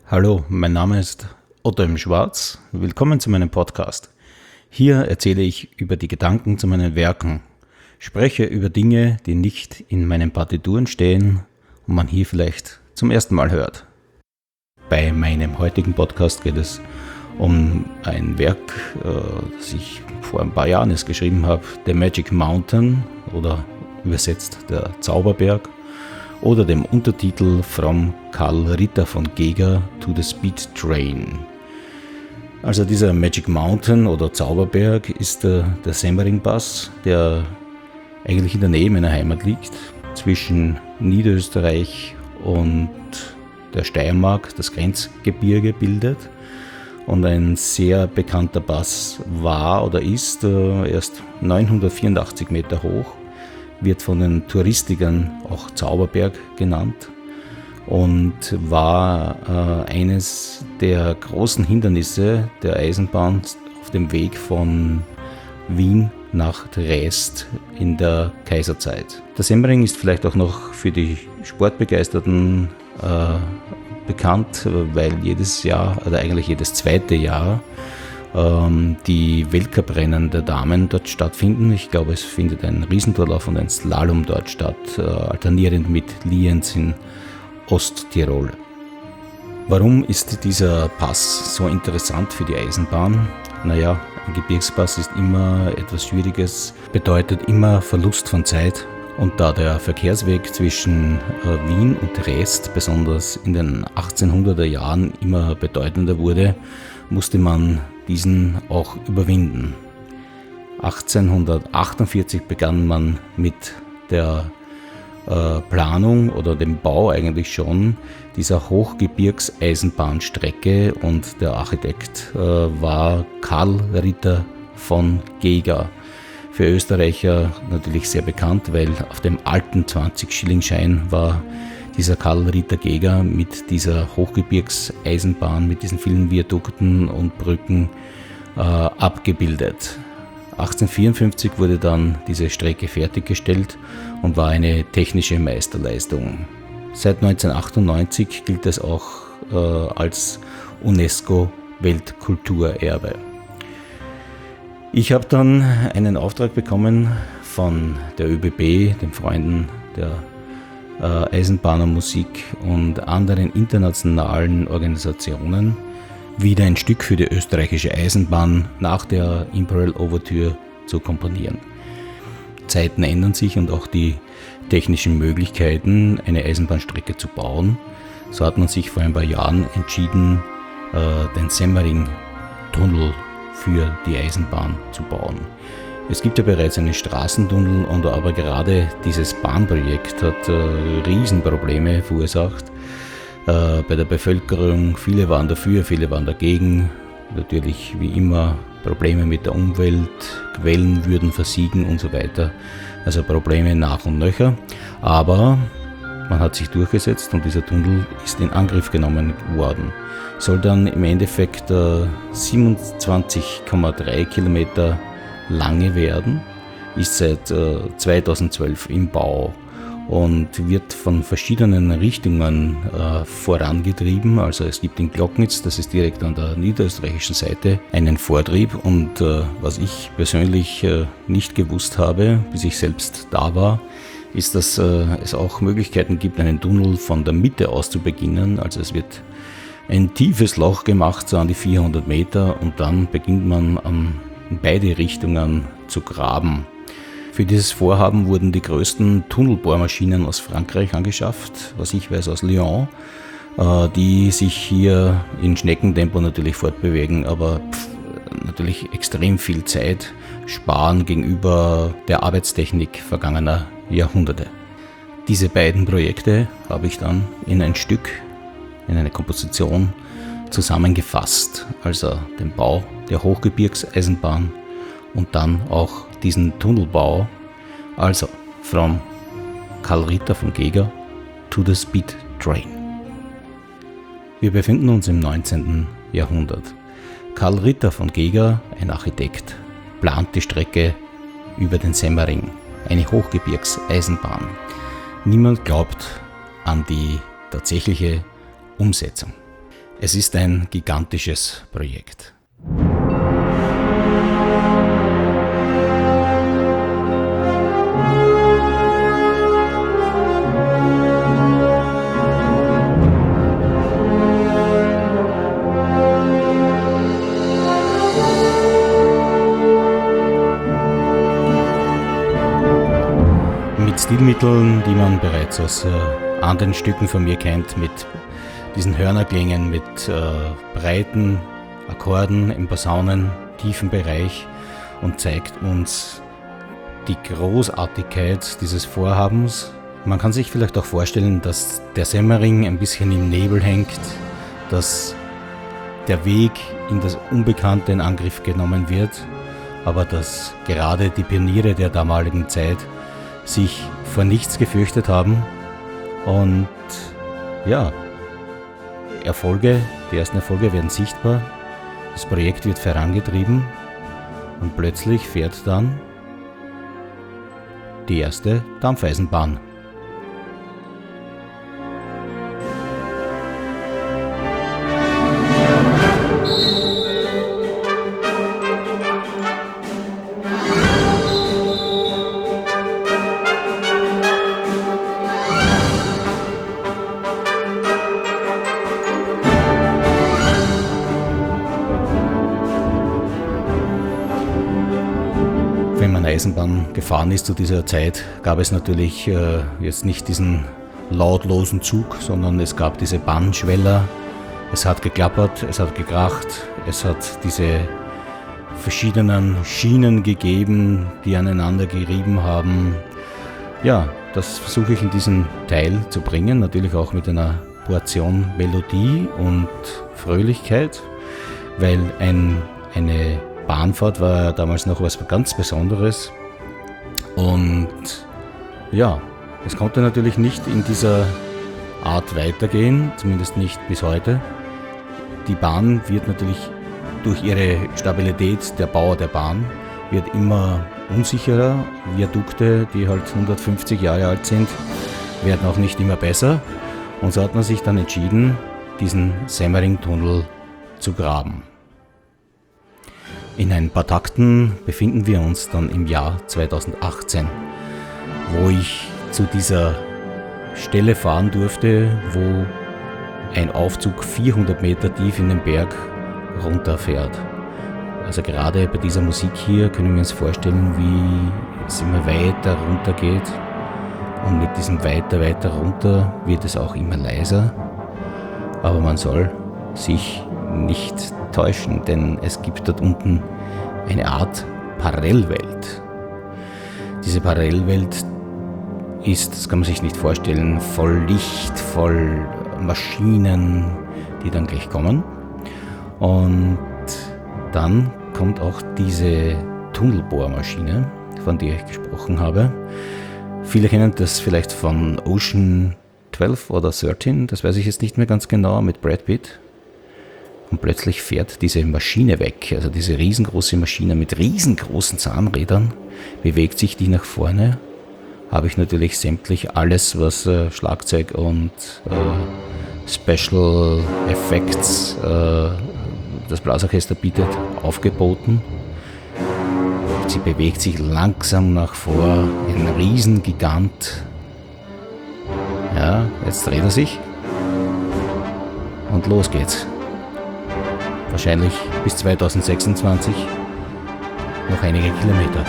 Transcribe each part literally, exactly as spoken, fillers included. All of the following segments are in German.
Hallo, mein Name ist Otto M. Schwarz. Willkommen zu meinem Podcast. Hier erzähle ich über die Gedanken zu meinen Werken, spreche über Dinge, die nicht in meinen Partituren stehen und man hier vielleicht zum ersten Mal hört. Bei meinem heutigen Podcast geht es um ein Werk, das ich vor ein paar Jahren erst geschrieben habe, The Magic Mountain oder übersetzt der Zauberberg, oder dem Untertitel From Karl Ritter von Geger to the Speed Train. Also dieser Magic Mountain oder Zauberberg ist der, der Semmering-Pass, der eigentlich in der Nähe meiner Heimat liegt, zwischen Niederösterreich und der Steiermark, das Grenzgebirge bildet. Und ein sehr bekannter Pass war oder ist äh, erst neunhundertvierundachtzig Meter hoch, wird von den Touristikern auch Zauberberg genannt und war äh, eines der großen Hindernisse der Eisenbahn auf dem Weg von Wien nach Triest in der Kaiserzeit. Der Semmering ist vielleicht auch noch für die Sportbegeisterten äh, bekannt, weil jedes Jahr, oder eigentlich jedes zweite Jahr, die Weltcuprennen der Damen dort stattfinden. Ich glaube, es findet ein Riesentorlauf und ein Slalom dort statt, alternierend mit Lienz in Osttirol. Warum ist dieser Pass so interessant für die Eisenbahn? Naja, ein Gebirgspass ist immer etwas Schwieriges, bedeutet immer Verlust von Zeit. Und da der Verkehrsweg zwischen Wien und Triest besonders in den achtzehnhunderter Jahren immer bedeutender wurde, musste man diesen auch überwinden. achtzehnhundertachtundvierzig begann man mit der äh, Planung oder dem Bau eigentlich schon dieser Hochgebirgseisenbahnstrecke und der Architekt äh, war Karl Ritter von Geger. Für Österreicher natürlich sehr bekannt, weil auf dem alten zwanzig-Schilling-Schein war dieser Karl Ritter Geger mit dieser Hochgebirgseisenbahn, mit diesen vielen Viadukten und Brücken äh, abgebildet. achtzehnhundertvierundfünfzig wurde dann diese Strecke fertiggestellt und war eine technische Meisterleistung. Seit neunzehnhundertachtundneunzig gilt es auch äh, als UNESCO-Weltkulturerbe. Ich habe dann einen Auftrag bekommen von der ÖBB, den Freunden der Eisenbahnermusik und anderen internationalen Organisationen, wieder ein Stück für die österreichische Eisenbahn nach der Imperial Overture zu komponieren. Zeiten ändern sich und auch die technischen Möglichkeiten, eine Eisenbahnstrecke zu bauen. So hat man sich vor ein paar Jahren entschieden, den Semmering-Tunnel für die Eisenbahn zu bauen. Es gibt ja bereits einen Straßentunnel, und aber gerade dieses Bahnprojekt hat äh, Riesenprobleme verursacht äh, bei der Bevölkerung. Viele waren dafür, viele waren dagegen. Natürlich wie immer Probleme mit der Umwelt, Quellen würden versiegen und so weiter. Also Probleme nach und nöcher. Aber man hat sich durchgesetzt und dieser Tunnel ist in Angriff genommen worden. Soll dann im Endeffekt äh, siebenundzwanzig Komma drei Kilometer lange werden, ist seit äh, zweitausendzwölf im Bau und wird von verschiedenen Richtungen äh, vorangetrieben. Also es gibt in Glocknitz, das ist direkt an der niederösterreichischen Seite, einen Vortrieb, und äh, was ich persönlich äh, nicht gewusst habe, bis ich selbst da war, ist, dass äh, es auch Möglichkeiten gibt, einen Tunnel von der Mitte aus zu beginnen. Also es wird ein tiefes Loch gemacht, so an die vierhundert Meter, und dann beginnt man am in beide Richtungen zu graben. Für dieses Vorhaben wurden die größten Tunnelbohrmaschinen aus Frankreich angeschafft, was ich weiß aus Lyon, die sich hier in Schneckentempo natürlich fortbewegen, aber pff, natürlich extrem viel Zeit sparen gegenüber der Arbeitstechnik vergangener Jahrhunderte. Diese beiden Projekte habe ich dann in ein Stück, in eine Komposition zusammengefasst, also den Bau der Hochgebirgseisenbahn und dann auch diesen Tunnelbau, also from Karl Ritter von Geger to the Speed Train. Wir befinden uns im neunzehnten Jahrhundert. Karl Ritter von Geger, ein Architekt, plant die Strecke über den Semmering, eine Hochgebirgseisenbahn. Niemand glaubt an die tatsächliche Umsetzung. Es ist ein gigantisches Projekt. Mit Stilmitteln, die man bereits aus äh, anderen Stücken von mir kennt, mit diesen Hörnerklängen, mit äh, breiten Akkorden im Posaunen, tiefen Bereich und zeigt uns die Großartigkeit dieses Vorhabens. Man kann sich vielleicht auch vorstellen, dass der Semmering ein bisschen im Nebel hängt, dass der Weg in das Unbekannte in Angriff genommen wird, aber dass gerade die Pioniere der damaligen Zeit sich vor nichts gefürchtet haben und ja, Erfolge, die ersten Erfolge werden sichtbar, das Projekt wird vorangetrieben und plötzlich fährt dann die erste Dampfeisenbahn. Wenn man Eisenbahn gefahren ist zu dieser Zeit, gab es natürlich äh, jetzt nicht diesen lautlosen Zug, sondern es gab diese Bahnschweller. Es hat geklappert, es hat gekracht, es hat diese verschiedenen Schienen gegeben, die aneinander gerieben haben. Ja, das versuche ich in diesem Teil zu bringen, natürlich auch mit einer Portion Melodie und Fröhlichkeit, weil ein, eine Bahnfahrt war ja damals noch was ganz Besonderes und ja, es konnte natürlich nicht in dieser Art weitergehen, zumindest nicht bis heute. Die Bahn wird natürlich durch ihre Stabilität, der Bau der Bahn, wird immer unsicherer. Viadukte, die halt hundertfünfzig Jahre alt sind, werden auch nicht immer besser und so hat man sich dann entschieden, diesen Semmering-Tunnel zu graben. In ein paar Takten befinden wir uns dann im Jahr zweitausendachtzehn, wo ich zu dieser Stelle fahren durfte, wo ein Aufzug vierhundert Meter tief in den Berg runterfährt. Also gerade bei dieser Musik hier können wir uns vorstellen, wie es immer weiter runter geht. Und mit diesem weiter, weiter runter wird es auch immer leiser. Aber man soll sich nicht täuschen, denn es gibt dort unten eine Art Parallelwelt. Diese Parallelwelt ist, das kann man sich nicht vorstellen, voll Licht, voll Maschinen, die dann gleich kommen. Und dann kommt auch diese Tunnelbohrmaschine, von der ich gesprochen habe. Viele kennen das vielleicht von Ocean zwölf oder dreizehn, das weiß ich jetzt nicht mehr ganz genau, mit Brad Pitt. Und plötzlich fährt diese Maschine weg, also diese riesengroße Maschine mit riesengroßen Zahnrädern, bewegt sich die nach vorne. Habe ich natürlich sämtlich alles, was äh, Schlagzeug und äh, Special Effects äh, das Blasorchester bietet, aufgeboten. Sie bewegt sich langsam nach vor, ein Riesengigant. Ja, jetzt dreht er sich und los geht's. Wahrscheinlich bis zweitausendsechsundzwanzig noch einige Kilometer.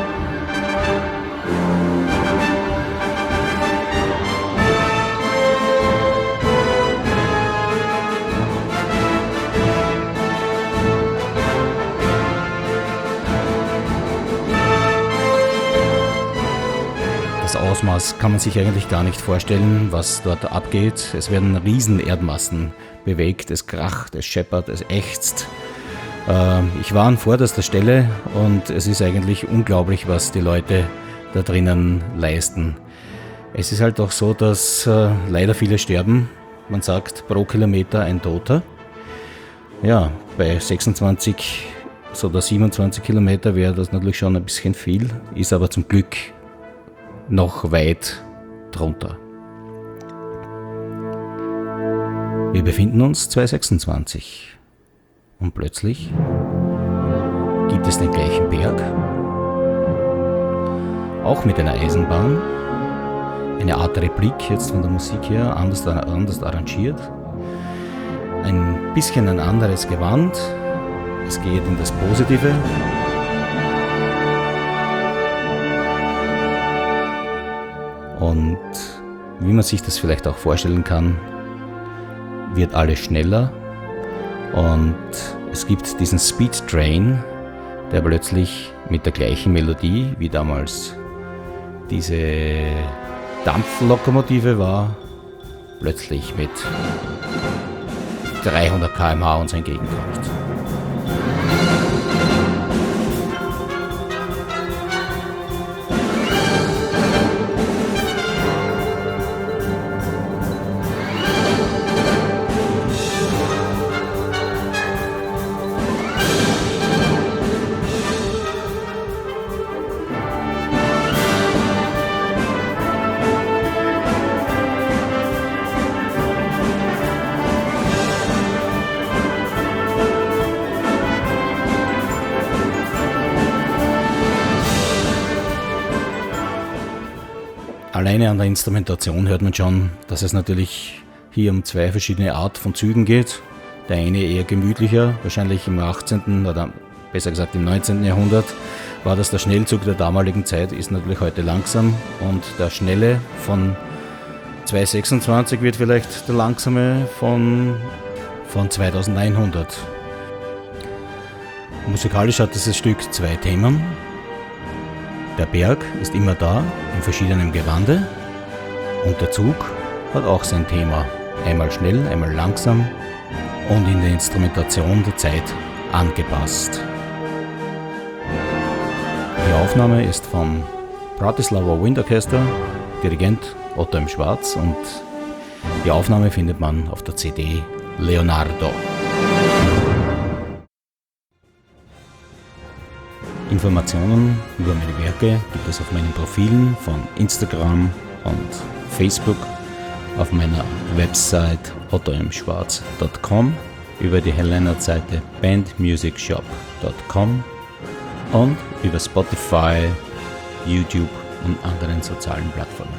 Das Ausmaß kann man sich eigentlich gar nicht vorstellen, was dort abgeht. Es werden riesen Erdmassen bewegt, es kracht, es scheppert, es ächzt. Ich war an vorderster Stelle und es ist eigentlich unglaublich, was die Leute da drinnen leisten. Es ist halt auch so, dass leider viele sterben. Man sagt pro Kilometer ein Toter. Ja, bei sechsundzwanzig oder siebenundzwanzig Kilometer wäre das natürlich schon ein bisschen viel, ist aber zum Glück noch weit drunter. Wir befinden uns zweitausendsechsundzwanzig und plötzlich gibt es den gleichen Berg, auch mit einer Eisenbahn, eine Art Replik jetzt von der Musik her, anders, anders arrangiert, ein bisschen ein anderes Gewand, es geht in das Positive. Und wie man sich das vielleicht auch vorstellen kann, wird alles schneller und es gibt diesen Speed Train, der plötzlich mit der gleichen Melodie wie damals diese Dampflokomotive war, plötzlich mit dreihundert Kilometer pro Stunde uns entgegenkommt. Alleine an der Instrumentation hört man schon, dass es natürlich hier um zwei verschiedene Art von Zügen geht. Der eine eher gemütlicher, wahrscheinlich im achtzehnten oder besser gesagt im neunzehnten Jahrhundert war das der Schnellzug der damaligen Zeit, ist natürlich heute langsam und der schnelle von zweitausendsechsundzwanzig wird vielleicht der langsame von, von zweitausendeinhundert. Musikalisch hat dieses Stück zwei Themen. Der Berg ist immer da, in verschiedenem Gewande, und der Zug hat auch sein Thema, einmal schnell, einmal langsam und in der Instrumentation der Zeit angepasst. Die Aufnahme ist vom Bratislava Wind Orchestra, Dirigent Otto M. Schwarz, und die Aufnahme findet man auf der C D Leonardo. Informationen über meine Werke gibt es auf meinen Profilen von Instagram und Facebook, auf meiner Website otto m schwarz punkt com, über die Helena-Seite band music shop punkt com und über Spotify, YouTube und anderen sozialen Plattformen.